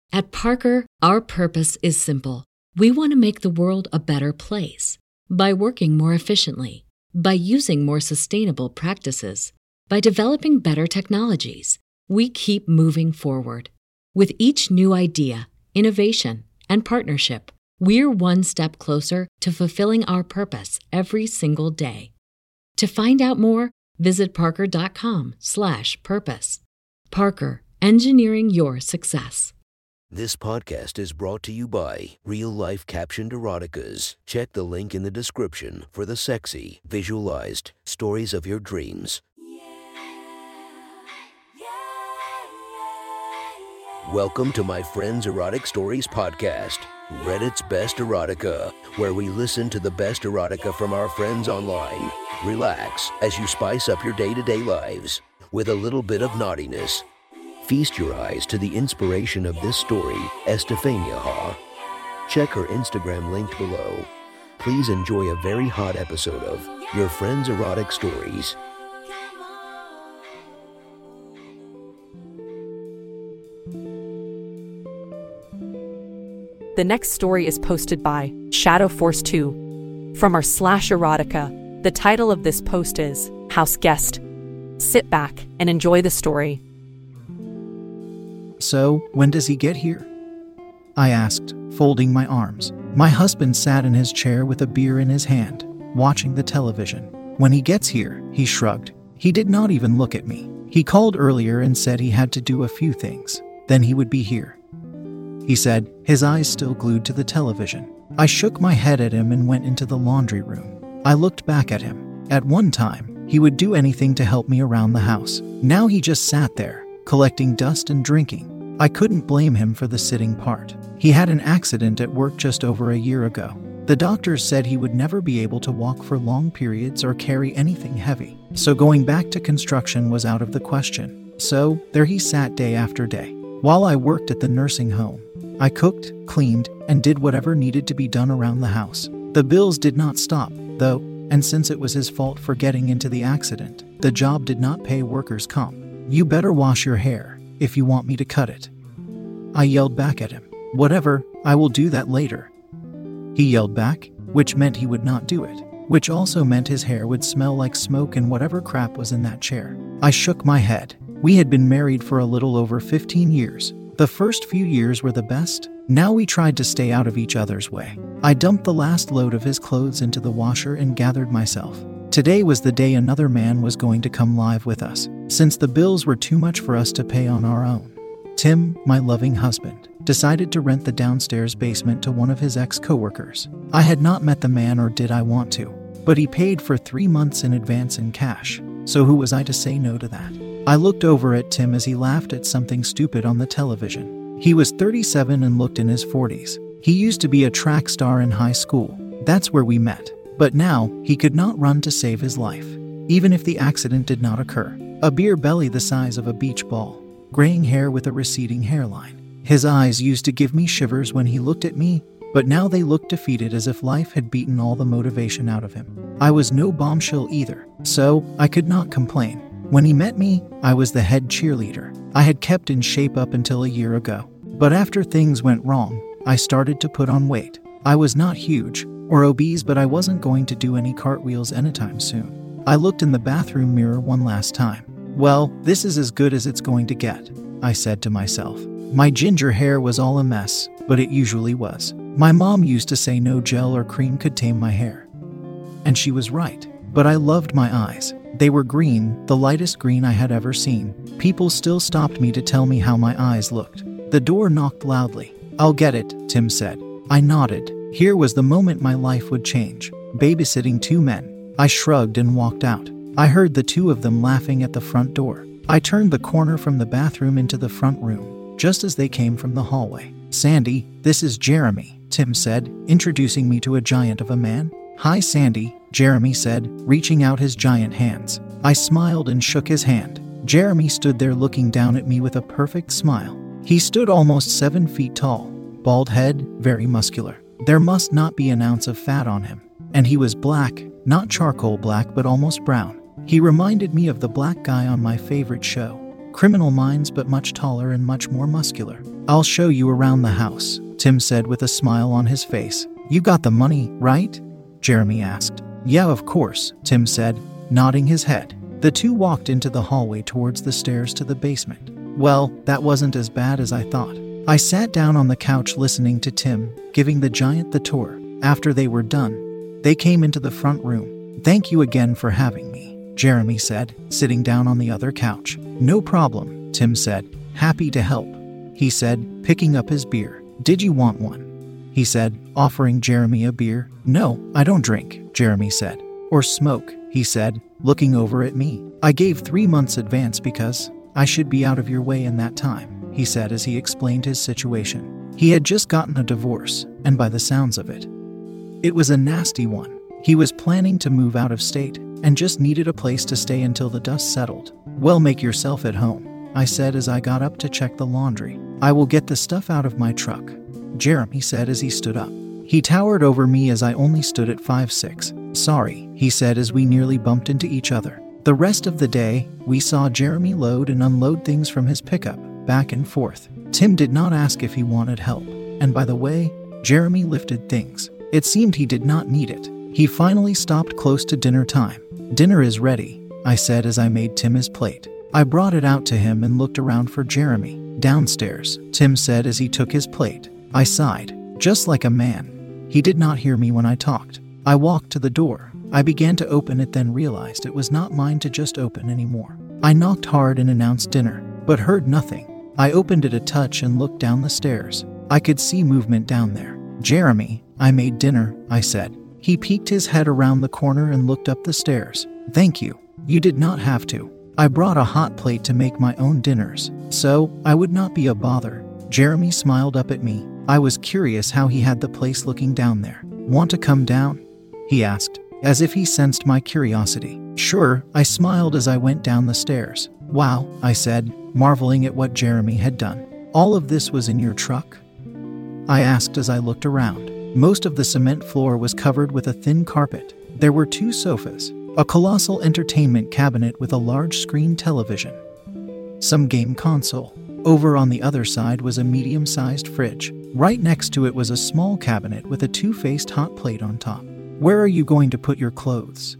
At Parker, our purpose is simple. We want to make the world a better place by working more efficiently, by using more sustainable practices, by developing better technologies. We keep moving forward. With each new idea, innovation, and partnership, we're one step closer to fulfilling our purpose every single day. To find out more, visit parker.com/purpose. Parker, engineering your success. This podcast is brought to you by Real Life Captioned Eroticas. Check the link in the description for the sexy, visualized stories of your dreams. Welcome to my friend's Erotic Stories podcast, Reddit's Best Erotica, where we listen to the best erotica from our friends online. Relax as you spice up your day-to-day lives with a little bit of naughtiness. Feast your eyes to the inspiration of this story, Estefania Ha. Check her Instagram linked below. Please enjoy a very hot episode of Your Friend's Erotic Stories. The next story is posted by Shadow Force 2 from our /erotica. The title of this post is House Guest. Sit back and enjoy the story. So, when does he get here? I asked, folding my arms. My husband sat in his chair with a beer in his hand, watching the television. When he gets here, he shrugged. He did not even look at me. He called earlier and said he had to do a few things. Then he would be here, he said, his eyes still glued to the television. I shook my head at him and went into the laundry room. I looked back at him. At one time, he would do anything to help me around the house. Now he just sat there, collecting dust and drinking. I couldn't blame him for the sitting part. He had an accident at work just over a year ago. The doctors said he would never be able to walk for long periods or carry anything heavy. So going back to construction was out of the question. So there he sat day after day. While I worked at the nursing home, I cooked, cleaned, and did whatever needed to be done around the house. The bills did not stop, though, and since it was his fault for getting into the accident, the job did not pay workers' comp. You better wash your hair if you want me to cut it. I yelled back at him. Whatever, I will do that later. He yelled back, which meant he would not do it, which also meant his hair would smell like smoke and whatever crap was in that chair. I shook my head. We had been married for a little over 15 years. The first few years were the best. Now we tried to stay out of each other's way. I dumped the last load of his clothes into the washer and gathered myself. Today was the day another man was going to come live with us, since the bills were too much for us to pay on our own. Tim, my loving husband, decided to rent the downstairs basement to one of his ex-coworkers. I had not met the man, or did I want to, but he paid for 3 months in advance in cash, so who was I to say no to that? I looked over at Tim as he laughed at something stupid on the television. He was 37 and looked in his 40s. He used to be a track star in high school. That's where we met. But now, he could not run to save his life, even if the accident did not occur. A beer belly the size of a beach ball, graying hair with a receding hairline. His eyes used to give me shivers when he looked at me, but now they looked defeated, as if life had beaten all the motivation out of him. I was no bombshell either, so I could not complain. When he met me, I was the head cheerleader. I had kept in shape up until a year ago. But after things went wrong, I started to put on weight. I was not huge or obese, but I wasn't going to do any cartwheels anytime soon. I looked in the bathroom mirror one last time. Well, this is as good as it's going to get, I said to myself. My ginger hair was all a mess, but it usually was. My mom used to say no gel or cream could tame my hair. And she was right. But I loved my eyes. They were green, the lightest green I had ever seen. People still stopped me to tell me how my eyes looked. The door knocked loudly. I'll get it, Tim said. I nodded. Here was the moment my life would change. Babysitting 2 men. I shrugged and walked out. I heard the 2 of them laughing at the front door. I turned the corner from the bathroom into the front room, just as they came from the hallway. Sandy, this is Jeremy, Tim said, introducing me to a giant of a man. Hi, Sandy, Jeremy said, reaching out his giant hands. I smiled and shook his hand. Jeremy stood there looking down at me with a perfect smile. He stood almost 7 feet tall, bald head, very muscular. There must not be an ounce of fat on him. And he was black, not charcoal black but almost brown. He reminded me of the black guy on my favorite show, Criminal Minds, but much taller and much more muscular. I'll show you around the house, Tim said with a smile on his face. You got the money, right? Jeremy asked. Yeah, of course, Tim said, nodding his head. The two walked into the hallway towards the stairs to the basement. Well, that wasn't as bad as I thought. I sat down on the couch listening to Tim giving the giant the tour. After they were done, they came into the front room. Thank you again for having me, Jeremy said, sitting down on the other couch. No problem, Tim said. Happy to help, he said, picking up his beer. Did you want one? He said, offering Jeremy a beer. No, I don't drink, Jeremy said. Or smoke, he said, looking over at me. I gave 3 months advance because I should be out of your way in that time, he said as he explained his situation. He had just gotten a divorce, and by the sounds of it, it was a nasty one. He was planning to move out of state and just needed a place to stay until the dust settled. Well, make yourself at home, I said as I got up to check the laundry. I will get the stuff out of my truck, Jeremy said as he stood up. He towered over me as I only stood at 5'6". Sorry, he said as we nearly bumped into each other. The rest of the day, we saw Jeremy load and unload things from his pickup, back and forth. Tim did not ask if he wanted help. And by the way, Jeremy lifted things. It seemed he did not need it. He finally stopped close to dinner time. Dinner is ready, I said as I made Tim his plate. I brought it out to him and looked around for Jeremy. Downstairs, Tim said as he took his plate. I sighed, just like a man. He did not hear me when I talked. I walked to the door. I began to open it, then realized it was not mine to just open anymore. I knocked hard and announced dinner, but heard nothing. I opened it a touch and looked down the stairs. I could see movement down there. Jeremy, I made dinner, I said. He peeked his head around the corner and looked up the stairs. Thank you. You did not have to. I brought a hot plate to make my own dinners, so I would not be a bother. Jeremy smiled up at me. I was curious how he had the place looking down there. Want to come down? He asked, as if he sensed my curiosity. Sure, I smiled as I went down the stairs. Wow, I said, marveling at what Jeremy had done. All of this was in your truck? I asked as I looked around. Most of the cement floor was covered with a thin carpet. There were 2 sofas, a colossal entertainment cabinet with a large screen television, some game console. Over on the other side was a medium-sized fridge. Right next to it was a small cabinet with a 2-faced hot plate on top. Where are you going to put your clothes?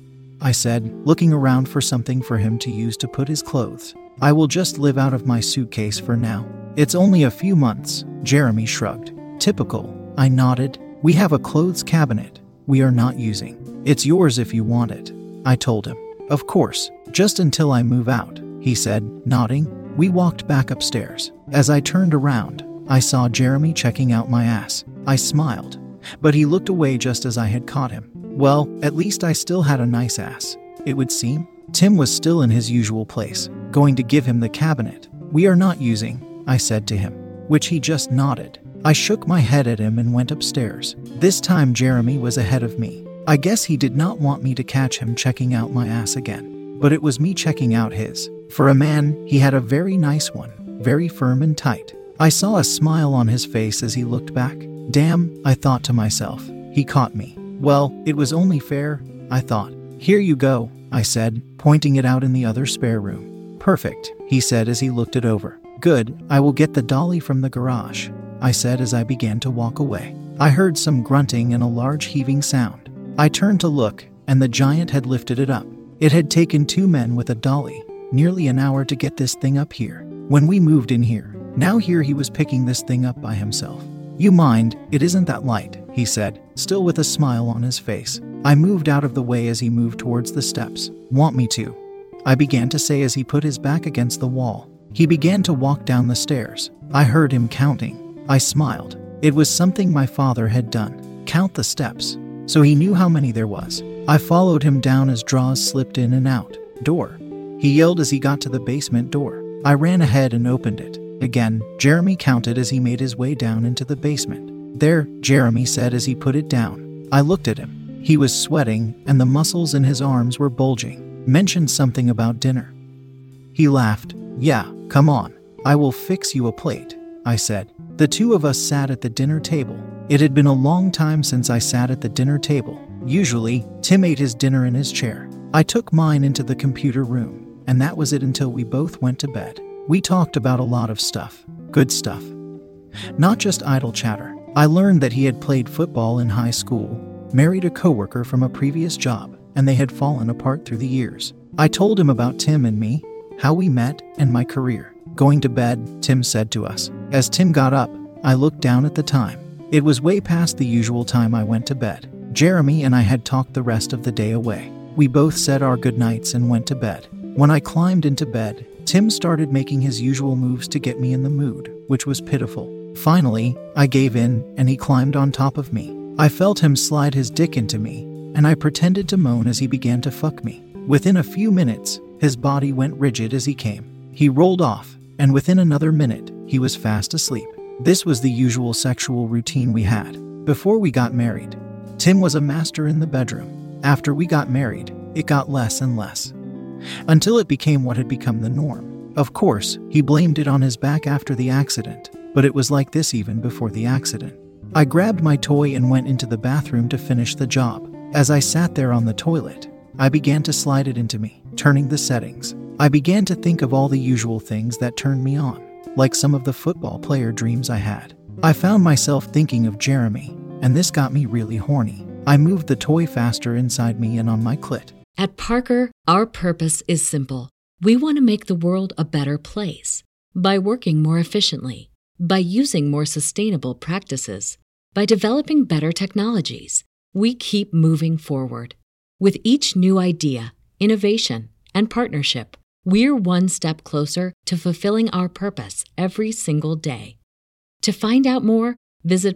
I said, looking around for something for him to use to put his clothes. I will just live out of my suitcase for now. It's only a few months, Jeremy shrugged. Typical, I nodded. We have a clothes cabinet we are not using. It's yours if you want it, I told him. Of course, just until I move out, he said, nodding. We walked back upstairs. As I turned around, I saw Jeremy checking out my ass. I smiled, but he looked away just as I had caught him. Well, at least I still had a nice ass, it would seem. Tim was still in his usual place, going to give him the cabinet we are not using, I said to him, which he just nodded. I shook my head at him and went upstairs. This time Jeremy was ahead of me. I guess he did not want me to catch him checking out my ass again, but it was me checking out his. For a man, he had a very nice one, very firm and tight. I saw a smile on his face as he looked back. Damn, I thought to myself, he caught me. Well, it was only fair, I thought. Here you go, I said, pointing it out in the other spare room. Perfect, he said as he looked it over. Good, I will get the dolly from the garage, I said as I began to walk away. I heard some grunting and a large heaving sound. I turned to look, and the giant had lifted it up. It had taken 2 men with a dolly nearly an hour to get this thing up here. When we moved in here, now here he was picking this thing up by himself. You mind, it isn't that light, he said, still with a smile on his face. I moved out of the way as he moved towards the steps. Want me to? I began to say as he put his back against the wall. He began to walk down the stairs. I heard him counting. I smiled. It was something my father had done. Count the steps. So he knew how many there was. I followed him down as draws slipped in and out. Door. He yelled as he got to the basement door. I ran ahead and opened it. Again, Jeremy counted as he made his way down into the basement. There, Jeremy said as he put it down. I looked at him. He was sweating, and the muscles in his arms were bulging. Mentioned something about dinner. He laughed. Yeah, come on. I will fix you a plate, I said. The 2 of us sat at the dinner table. It had been a long time since I sat at the dinner table. Usually, Tim ate his dinner in his chair. I took mine into the computer room and that was it until we both went to bed. We talked about a lot of stuff. Good stuff. Not just idle chatter. I learned that he had played football in high school, married a coworker from a previous job, and they had fallen apart through the years. I told him about Tim and me, how we met, and my career. Going to bed, Tim said to us. As Tim got up, I looked down at the time. It was way past the usual time I went to bed. Jeremy and I had talked the rest of the day away. We both said our goodnights and went to bed. When I climbed into bed, Tim started making his usual moves to get me in the mood, which was pitiful. Finally, I gave in, and he climbed on top of me. I felt him slide his dick into me, and I pretended to moan as he began to fuck me. Within a few minutes, his body went rigid as he came. He rolled off, and within another minute, he was fast asleep. This was the usual sexual routine we had. Before we got married, Tim was a master in the bedroom. After we got married, it got less and less, until it became what had become the norm. Of course, he blamed it on his back after the accident, but it was like this even before the accident. I grabbed my toy and went into the bathroom to finish the job. As I sat there on the toilet, I began to slide it into me, turning the settings. I began to think of all the usual things that turned me on, like some of the football player dreams I had. I found myself thinking of Jeremy, and this got me really horny. I moved the toy faster inside me and on my clit. At Parker, our purpose is simple. We want to make the world a better place by working more efficiently, by using more sustainable practices, by developing better technologies. We keep moving forward. With each new idea, innovation, and partnership, we're one step closer to fulfilling our purpose every single day. To find out more, visit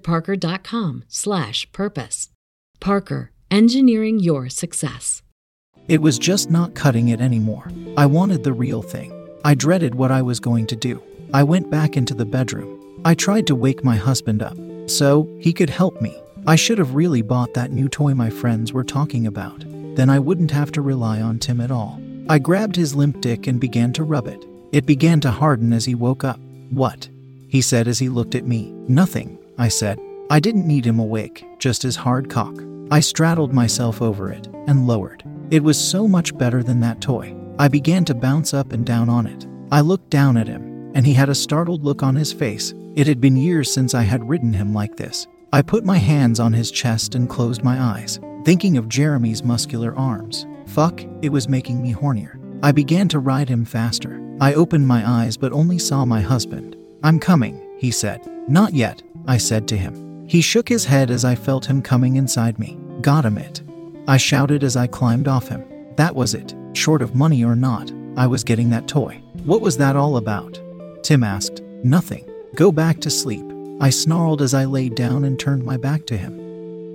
parker.com/purpose. Parker, engineering your success. It was just not cutting it anymore. I wanted the real thing. I dreaded what I was going to do. I went back into the bedroom. I tried to wake my husband up so he could help me. I should have really bought that new toy my friends were talking about. Then I wouldn't have to rely on Tim at all. I grabbed his limp dick and began to rub it. It began to harden as he woke up. "What?" he said as he looked at me. "Nothing," I said. I didn't need him awake, just his hard cock. I straddled myself over it and lowered. It was so much better than that toy. I began to bounce up and down on it. I looked down at him, and he had a startled look on his face. It had been years since I had ridden him like this. I put my hands on his chest and closed my eyes, thinking of Jeremy's muscular arms. Fuck, it was making me hornier. I began to ride him faster. I opened my eyes but only saw my husband. "I'm coming," he said. "Not yet," I said to him. He shook his head as I felt him coming inside me. "Got him it," I shouted as I climbed off him. That was it. Short of money or not, I was getting that toy. "What was that all about?" Tim asked. "Nothing. Go back to sleep," I snarled as I laid down and turned my back to him.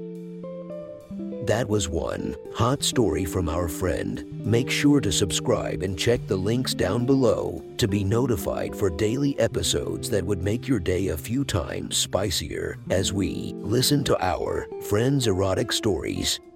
That was one hot story from our friend. Make sure to subscribe and check the links down below to be notified for daily episodes that would make your day a few times spicier as we listen to our friends' erotic stories.